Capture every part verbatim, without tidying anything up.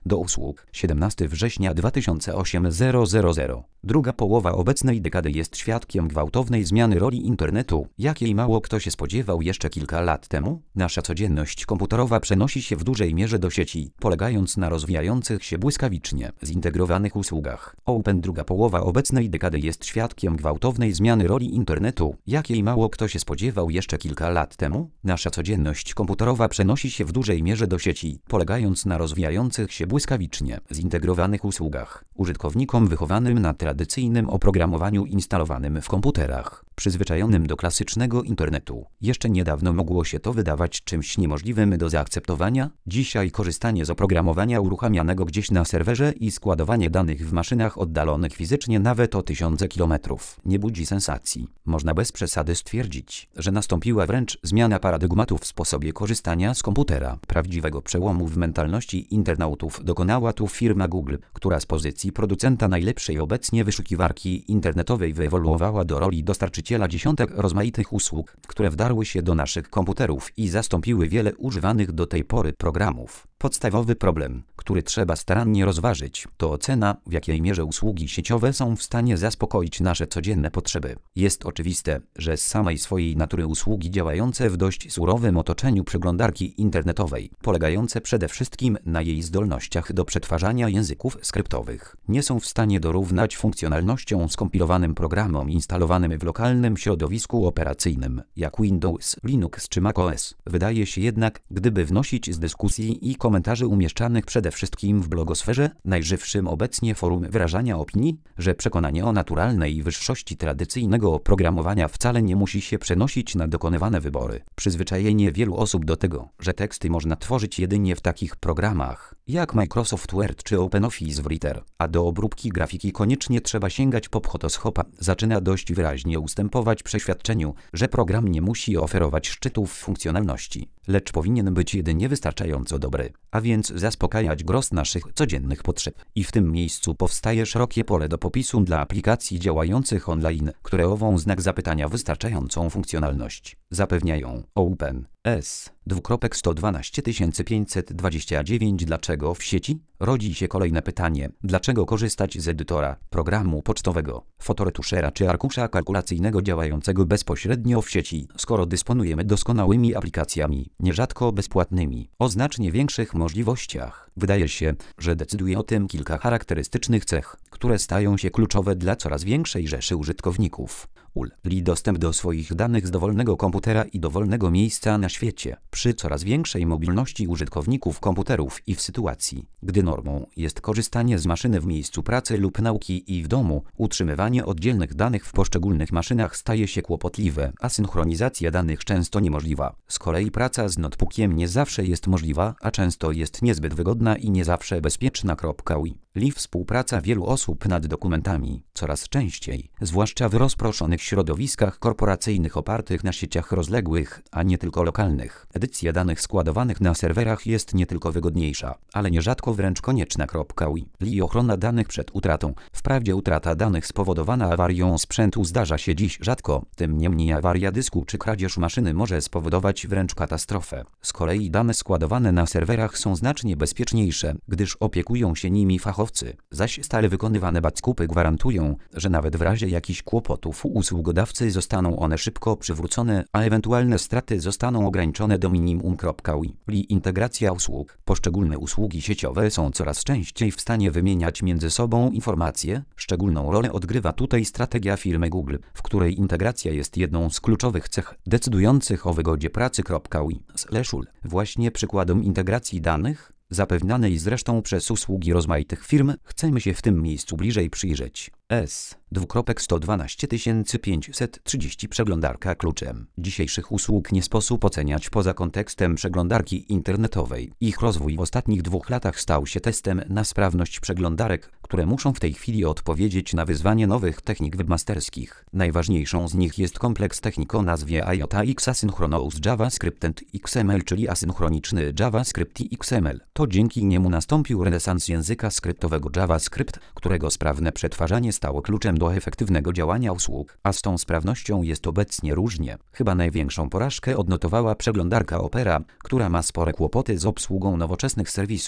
do usług siedemnastego września dwa tysiące ósmego. Druga połowa obecnej dekady jest świadkiem gwałtownej zmiany roli internetu, jakiej mało kto się spodziewał jeszcze kilka lat temu. Nasza codzienność komputerowa przenosi się w dużej mierze do sieci, polegając na rozwijających się błyskawicznie zintegrowanych usługach. Open druga połowa obecnej dekady jest świadkiem gwałtownej zmiany roli internetu, jakiej mało kto się spodziewał jeszcze kilka lat temu. Nasza codzienność komputerowa przenosi się w dużej mierze do sieci, polegając na rozwijających się błyskawicznie zintegrowanych usługach. Użytkownikom wychowanym na tradycyjnym oprogramowaniu instalowanym w komputerach, przyzwyczajonym do klasycznego internetu, jeszcze niedawno mogło się to wydawać czymś niemożliwym do zaakceptowania. Dzisiaj korzystanie z oprogramowania uruchamianego gdzieś na serwerze i składowanie danych w maszynach oddalonych fizycznie nawet o tysiące kilometrów nie budzi sensacji. Można bez przesady stwierdzić, że nastąpiła wręcz zmiana paradygmatu w sposobie korzystania z komputera. Prawdziwego przełomu w mentalności internautów dokonała tu firma Google, która z pozycji producenta najlepszej obecnie wyszukiwarki internetowej wyewoluowała do roli dostarczyciela dziesiątek rozmaitych usług, które wdarły się do naszych komputerów i zastąpiły wiele używanych do tej pory programów. Podstawowy problem, który trzeba starannie rozważyć, to ocena, w jakiej mierze usługi sieciowe są w stanie zaspokoić nasze codzienne potrzeby. Jest oczywiste, że z samej swojej natury usługi działające w dość surowym otoczeniu przeglądarki internetowej, polegające przede wszystkim na jej zdolnościach do przetwarzania języków skryptowych, nie są w stanie dorównać funkcjonalnościom skompilowanym programom instalowanym w lokalnym środowisku operacyjnym, jak Windows, Linux czy macOS. Wydaje się jednak, gdyby wnosić z dyskusji i komentarzy umieszczanych przede wszystkim w blogosferze, najżywszym obecnie forum wyrażania opinii, że przekonanie o naturalnej wyższości tradycyjnego oprogramowania wcale nie musi się przenosić na dokonywane wybory. Przyzwyczajenie wielu osób do tego, że teksty można tworzyć jedynie w takich programach, jak Microsoft Word czy OpenOffice Writer, a do obróbki grafiki koniecznie trzeba sięgać po Photoshopa, zaczyna dość wyraźnie ustępować przeświadczeniu, że program nie musi oferować szczytów funkcjonalności, lecz powinien być jedynie wystarczająco dobry, a więc zaspokajać gros naszych codziennych potrzeb. I w tym miejscu powstaje szerokie pole do popisu dla aplikacji działających online, które ową znak zapytania wystarczającą funkcjonalność zapewniają. Open S sto dwanaście tysięcy pięćset dwadzieścia dziewięć. Dlaczego w sieci? Rodzi się kolejne pytanie. Dlaczego korzystać z edytora, programu pocztowego, fotoretuszera czy arkusza kalkulacyjnego działającego bezpośrednio w sieci, skoro dysponujemy doskonałymi aplikacjami, nierzadko bezpłatnymi, o znacznie większych możliwościach? Wydaje się, że decyduje o tym kilka charakterystycznych cech, które stają się kluczowe dla coraz większej rzeszy użytkowników. U L I dostęp do swoich danych z dowolnego komputera i dowolnego miejsca na świecie. Przy coraz większej mobilności użytkowników komputerów i w sytuacji, gdy normą jest korzystanie z maszyny w miejscu pracy lub nauki i w domu, utrzymywanie oddzielnych danych w poszczególnych maszynach staje się kłopotliwe, a synchronizacja danych często niemożliwa. Z kolei praca z notebookiem nie zawsze jest możliwa, a często jest niezbyt wygodna i nie zawsze bezpieczna. U L I współpraca wielu osób nad dokumentami, coraz częściej, zwłaszcza w rozproszonych środowiskach korporacyjnych opartych na sieciach rozległych, a nie tylko lokalnych. Edycja danych składowanych na serwerach jest nie tylko wygodniejsza, ale nierzadko wręcz konieczna. U L I ochrona danych przed utratą. Wprawdzie utrata danych spowodowana awarią sprzętu zdarza się dziś rzadko, tym niemniej awaria dysku czy kradzież maszyny może spowodować wręcz katastrofę. Z kolei dane składowane na serwerach są znacznie bezpieczniejsze, gdyż opiekują się nimi fachowcy, zaś stale wykonywane backupy gwarantują, że nawet w razie jakichś kłopotów u usługodawcy zostaną one szybko przywrócone, a ewentualne straty zostaną ograniczone do minimum. U L I integracja usług. Poszczególne usługi sieciowe są coraz częściej w stanie wymieniać między sobą informacje. Szczególną rolę odgrywa tutaj strategia firmy Google, w której integracja jest jedną z kluczowych cech decydujących o wygodzie pracy. U L Właśnie przykładom integracji danych, zapewnianej zresztą przez usługi rozmaitych firm, chcemy się w tym miejscu bliżej przyjrzeć. S sto dwanaście tysięcy pięćset trzydzieści Przeglądarka kluczem dzisiejszych usług nie sposób oceniać poza kontekstem przeglądarki internetowej. Ich rozwój w ostatnich dwóch latach stał się testem na sprawność przeglądarek, które muszą w tej chwili odpowiedzieć na wyzwanie nowych technik webmasterskich. Najważniejszą z nich jest kompleks technik o nazwie I O T X Asynchronous JavaScript and X M L, czyli asynchroniczny JavaScript i X M L. To dzięki niemu nastąpił renesans języka skryptowego JavaScript, którego sprawne przetwarzanie stało kluczem do efektywnego działania usług, a z tą sprawnością jest obecnie różnie. Chyba największą porażkę odnotowała przeglądarka Opera, która ma spore kłopoty z obsługą nowoczesnych serwisów.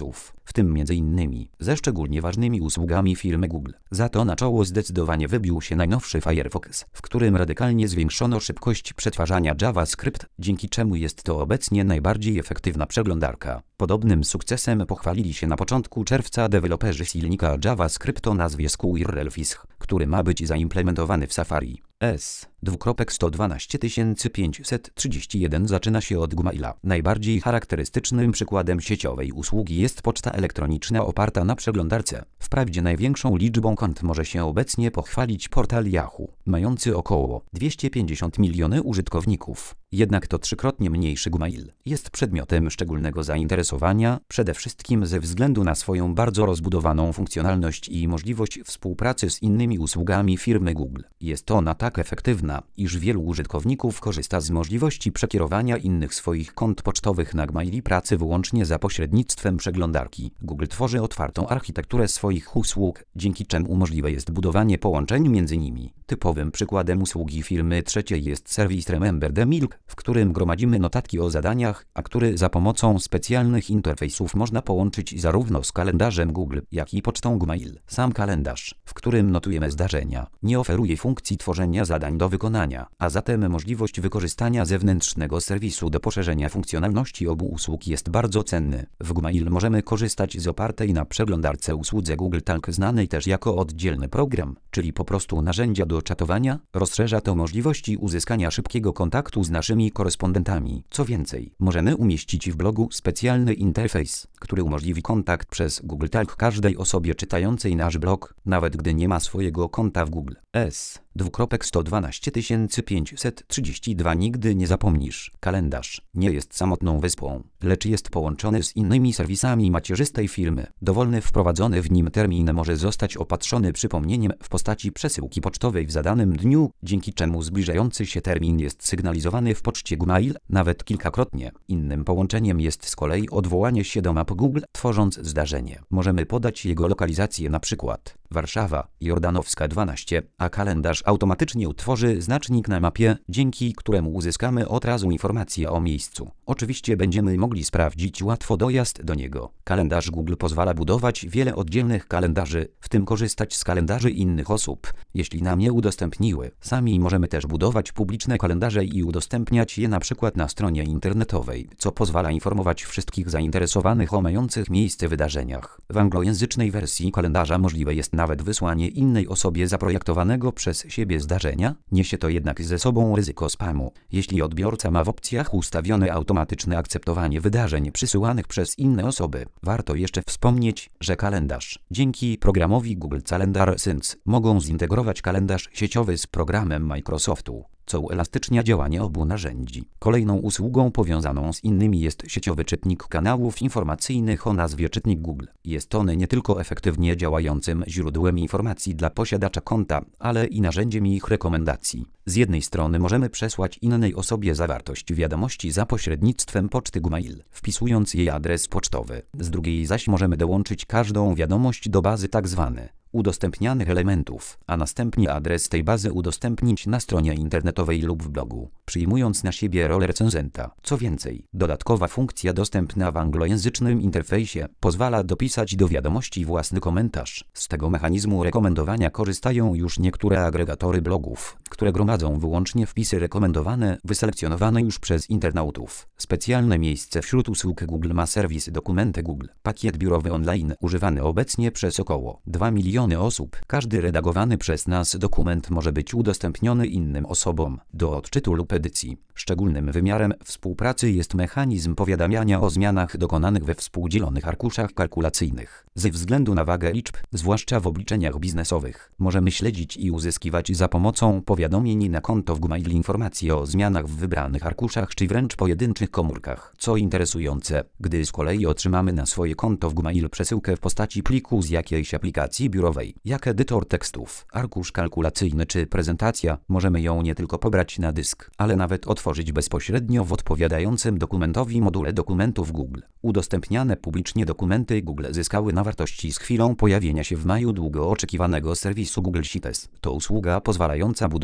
w tym między innymi ze szczególnie ważnymi usługami firmy Google. Za to na czoło zdecydowanie wybił się najnowszy Firefox, w którym radykalnie zwiększono szybkość przetwarzania JavaScript, dzięki czemu jest to obecnie najbardziej efektywna przeglądarka. Podobnym sukcesem pochwalili się na początku czerwca deweloperzy silnika JavaScript o nazwie Squirrelfish, który ma być zaimplementowany w Safari. S sto dwanaście tysięcy pięćset trzydzieści jeden zaczyna się od Gmaila. Najbardziej charakterystycznym przykładem sieciowej usługi jest poczta elektroniczna oparta na przeglądarce. Wprawdzie największą liczbą kont może się obecnie pochwalić portal Yahoo, mający około dwieście pięćdziesiąt milionów użytkowników. Jednak to trzykrotnie mniejszy Gmail jest przedmiotem szczególnego zainteresowania, przede wszystkim ze względu na swoją bardzo rozbudowaną funkcjonalność i możliwość współpracy z innymi usługami firmy Google. Jest ona tak efektywna, iż wielu użytkowników korzysta z możliwości przekierowania innych swoich kont pocztowych na Gmail i pracy wyłącznie za pośrednictwem przeglądarki. Google tworzy otwartą architekturę swoich usług, dzięki czemu możliwe jest budowanie połączeń między nimi. Typowym przykładem usługi firmy trzeciej jest serwis Remember the Milk, w którym gromadzimy notatki o zadaniach, a który za pomocą specjalnych interfejsów można połączyć zarówno z kalendarzem Google, jak i pocztą Gmail. Sam kalendarz, w którym notujemy zdarzenia, nie oferuje funkcji tworzenia zadań do wykonania, a zatem możliwość wykorzystania zewnętrznego serwisu do poszerzenia funkcjonalności obu usług jest bardzo cenny. W Gmail możemy korzystać z opartej na przeglądarce usłudze Google Talk, znanej też jako oddzielny program, czyli po prostu narzędzia do czatowania. Rozszerza to możliwości uzyskania szybkiego kontaktu z naszymi korespondentami. Co więcej, możemy umieścić w blogu specjalny interfejs, który umożliwi kontakt przez Google Talk każdej osobie czytającej nasz blog, nawet gdy nie ma swojego konta w Google. S sto dwanaście tysięcy pięćset trzydzieści dwa Nigdy nie zapomnisz. Kalendarz nie jest samotną wyspą, lecz jest połączony z innymi serwisami macierzystej firmy. Dowolny wprowadzony w nim termin może zostać opatrzony przypomnieniem w postaci przesyłki pocztowej w zadanym dniu, dzięki czemu zbliżający się termin jest sygnalizowany w poczcie Gmail nawet kilkakrotnie. Innym połączeniem jest z kolei odwołanie się do map Google. Tworząc zdarzenie, możemy podać jego lokalizację, na przykład Warszawa, Jordanowska dwanaście, a kalendarz automatycznie utworzy znacznik na mapie, dzięki któremu uzyskamy od razu informację o miejscu. Oczywiście będziemy mogli sprawdzić łatwo dojazd do niego. Kalendarz Google pozwala budować wiele oddzielnych kalendarzy, w tym korzystać z kalendarzy innych osób, jeśli nam je udostępniły. Sami możemy też budować publiczne kalendarze i udostępniać je na przykład na stronie internetowej, co pozwala informować wszystkich zainteresowanych o mających miejsce wydarzeniach. W anglojęzycznej wersji kalendarza możliwe jest nawet wysłanie innej osobie zaprojektowanego przez siebie zdarzenia. Niesie to jednak ze sobą ryzyko spamu, jeśli odbiorca ma w opcjach ustawione automatyczne akceptowanie wydarzeń przysyłanych przez inne osoby. Warto jeszcze wspomnieć, że kalendarz dzięki programowi Google Calendar Sync mogą zintegrować kalendarz sieciowy z programem Microsoftu, co uelastycznia działanie obu narzędzi. Kolejną usługą powiązaną z innymi jest sieciowy czytnik kanałów informacyjnych o nazwie Czytnik Google. Jest on nie tylko efektywnie działającym źródłem informacji dla posiadacza konta, ale i narzędziem ich rekomendacji. Z jednej strony możemy przesłać innej osobie zawartość wiadomości za pośrednictwem poczty Gmail, wpisując jej adres pocztowy. Z drugiej zaś możemy dołączyć każdą wiadomość do bazy tzw. udostępnianych elementów, a następnie adres tej bazy udostępnić na stronie internetowej lub w blogu, przyjmując na siebie rolę recenzenta. Co więcej, dodatkowa funkcja dostępna w anglojęzycznym interfejsie pozwala dopisać do wiadomości własny komentarz. Z tego mechanizmu rekomendowania korzystają już niektóre agregatory blogów, które gromadzą wyłącznie wpisy rekomendowane, wyselekcjonowane już przez internautów. Specjalne miejsce wśród usług Google ma serwis Dokumenty Google, pakiet biurowy online używany obecnie przez około dwa miliony osób. Każdy redagowany przez nas dokument może być udostępniony innym osobom do odczytu lub edycji. Szczególnym wymiarem współpracy jest mechanizm powiadamiania o zmianach dokonanych we współdzielonych arkuszach kalkulacyjnych. Ze względu na wagę liczb, zwłaszcza w obliczeniach biznesowych, możemy śledzić i uzyskiwać za pomocą powiadomień na konto w Gmail informacje o zmianach w wybranych arkuszach czy wręcz pojedynczych komórkach. Co interesujące, gdy z kolei otrzymamy na swoje konto w Gmail przesyłkę w postaci pliku z jakiejś aplikacji biurowej, jak edytor tekstów, arkusz kalkulacyjny czy prezentacja, możemy ją nie tylko pobrać na dysk, ale nawet otworzyć bezpośrednio w odpowiadającym dokumentowi module dokumentów Google. Udostępniane publicznie dokumenty Google zyskały na wartości z chwilą pojawienia się w maju długo oczekiwanego serwisu Google Sheets. To usługa pozwalająca budować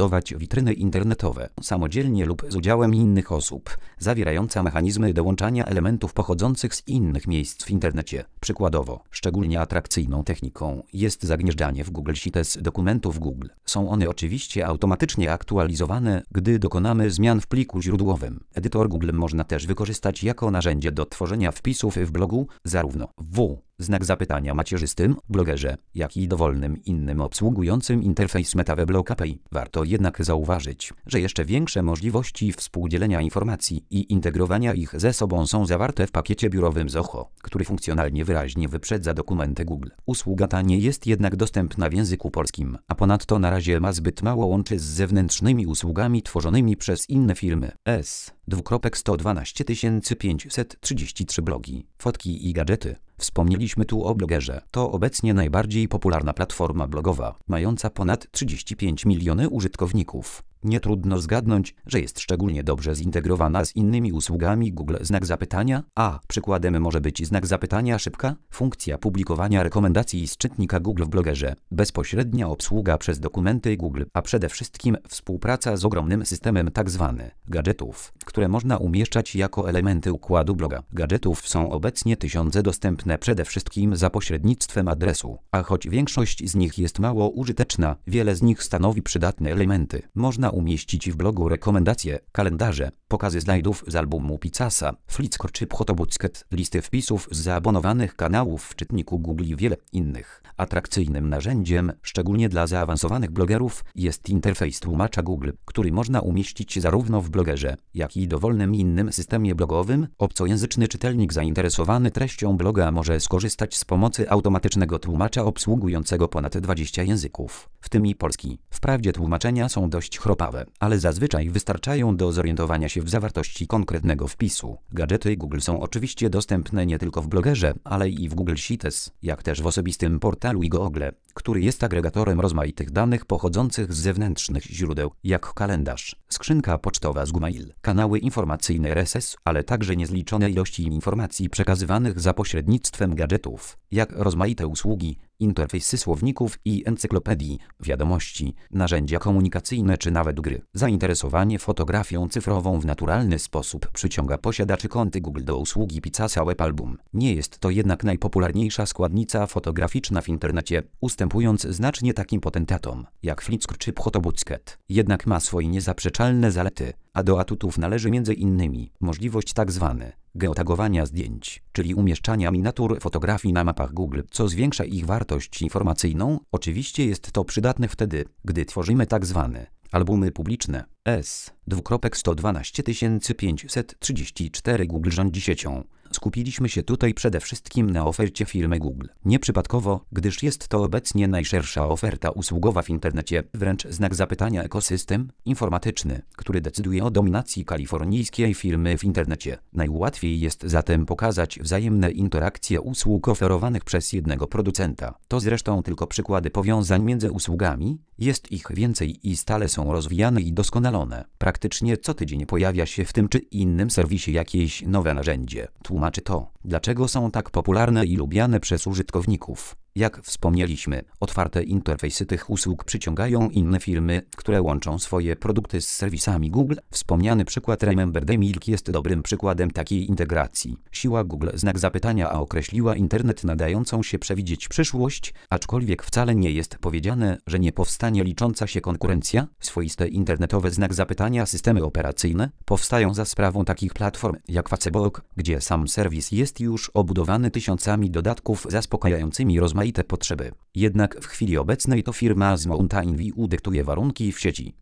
budować witryny internetowe samodzielnie lub z udziałem innych osób, zawierająca mechanizmy dołączania elementów pochodzących z innych miejsc w internecie. Przykładowo, szczególnie atrakcyjną techniką jest zagnieżdżanie w Google Sheets dokumentów Google. Są one oczywiście automatycznie aktualizowane, gdy dokonamy zmian w pliku źródłowym. Edytor Google można też wykorzystać jako narzędzie do tworzenia wpisów w blogu, zarówno w znak zapytania macierzystym blogerze, jak i dowolnym innym obsługującym interfejs MetaWeblog A P I. Warto jednak zauważyć, że jeszcze większe możliwości współdzielenia informacji i integrowania ich ze sobą są zawarte w pakiecie biurowym Zoho, który funkcjonalnie wyraźnie wyprzedza dokumenty Google. Usługa ta nie jest jednak dostępna w języku polskim, a ponadto na razie ma zbyt mało łączy z zewnętrznymi usługami tworzonymi przez inne firmy. S. sto dwanaście tysięcy pięćset trzydzieści trzy blogi, fotki i gadżety. Wspomnieliśmy tu o blogerze. To obecnie najbardziej popularna platforma blogowa, mająca ponad trzydzieści pięć milionów użytkowników. Nie trudno zgadnąć, że jest szczególnie dobrze zintegrowana z innymi usługami Google. Znak zapytania, a przykładem może być znak zapytania szybka, funkcja publikowania rekomendacji z czytnika Google w blogerze, bezpośrednia obsługa przez dokumenty Google, a przede wszystkim współpraca z ogromnym systemem tzw. gadżetów, które można umieszczać jako elementy układu bloga. Gadżetów są obecnie tysiące dostępne przede wszystkim za pośrednictwem adresu, a choć większość z nich jest mało użyteczna, wiele z nich stanowi przydatne elementy. Można umieścić w blogu rekomendacje, kalendarze, pokazy slajdów z albumu Picasso, Flickr czy Photobooksket, listy wpisów z zaabonowanych kanałów w czytniku Google i wiele innych. Atrakcyjnym narzędziem, szczególnie dla zaawansowanych blogerów, jest interfejs tłumacza Google, który można umieścić zarówno w blogerze, jak i dowolnym innym systemie blogowym. Obcojęzyczny czytelnik zainteresowany treścią bloga może skorzystać z pomocy automatycznego tłumacza obsługującego ponad dwadzieścia języków, w tym i polski. Wprawdzie tłumaczenia są dość chropawe, ale zazwyczaj wystarczają do zorientowania się w zawartości konkretnego wpisu. Gadżety Google są oczywiście dostępne nie tylko w blogerze, ale i w Google Sheets, jak też w osobistym portalu Google, który jest agregatorem rozmaitych danych pochodzących z zewnętrznych źródeł, jak kalendarz, skrzynka pocztowa z Gmail, kanały informacyjne R S S, ale także niezliczone ilości informacji przekazywanych za pośrednictwem gadżetów, jak rozmaite usługi, interfejsy słowników i encyklopedii, wiadomości, narzędzia komunikacyjne czy nawet gry. Zainteresowanie fotografią cyfrową w naturalny sposób przyciąga posiadaczy konty Google do usługi Picasso Web Album. Nie jest to jednak najpopularniejsza składnica fotograficzna w internecie, ustępując znacznie takim potentatom jak Flickr czy Photobooksket. Jednak ma swoje niezaprzeczalne zalety, a do atutów należy między innymi możliwość tzw. geotagowania zdjęć, czyli umieszczania miniatur fotografii na mapach Google, co zwiększa ich wartość informacyjną. Oczywiście jest to przydatne wtedy, gdy tworzymy tzw. albumy publiczne. S. sto dwanaście tysięcy pięćset trzydzieści cztery Google rządzi siecią. Skupiliśmy się tutaj przede wszystkim na ofercie firmy Google. Nieprzypadkowo, gdyż jest to obecnie najszersza oferta usługowa w internecie, wręcz znak zapytania ekosystem informatyczny, który decyduje o dominacji kalifornijskiej firmy w internecie. Najłatwiej jest zatem pokazać wzajemne interakcje usług oferowanych przez jednego producenta. To zresztą tylko przykłady powiązań między usługami, jest ich więcej i stale są rozwijane i doskonalone. Praktycznie co tydzień pojawia się w tym czy innym serwisie jakieś nowe narzędzie. Tłumaczy to, dlaczego są tak popularne i lubiane przez użytkowników. Jak wspomnieliśmy, otwarte interfejsy tych usług przyciągają inne firmy, które łączą swoje produkty z serwisami Google. Wspomniany przykład Remember the Milk jest dobrym przykładem takiej integracji. Siła Google znak zapytania a określiła internet nadającą się przewidzieć przyszłość, aczkolwiek wcale nie jest powiedziane, że nie powstanie licząca się konkurencja. Swoiste internetowe znak zapytania systemy operacyjne powstają za sprawą takich platform jak Facebook, gdzie sam serwis jest już obudowany tysiącami dodatków zaspokajającymi rozmaite te potrzeby. Jednak w chwili obecnej to firma z Mountain View dyktuje warunki w sieci.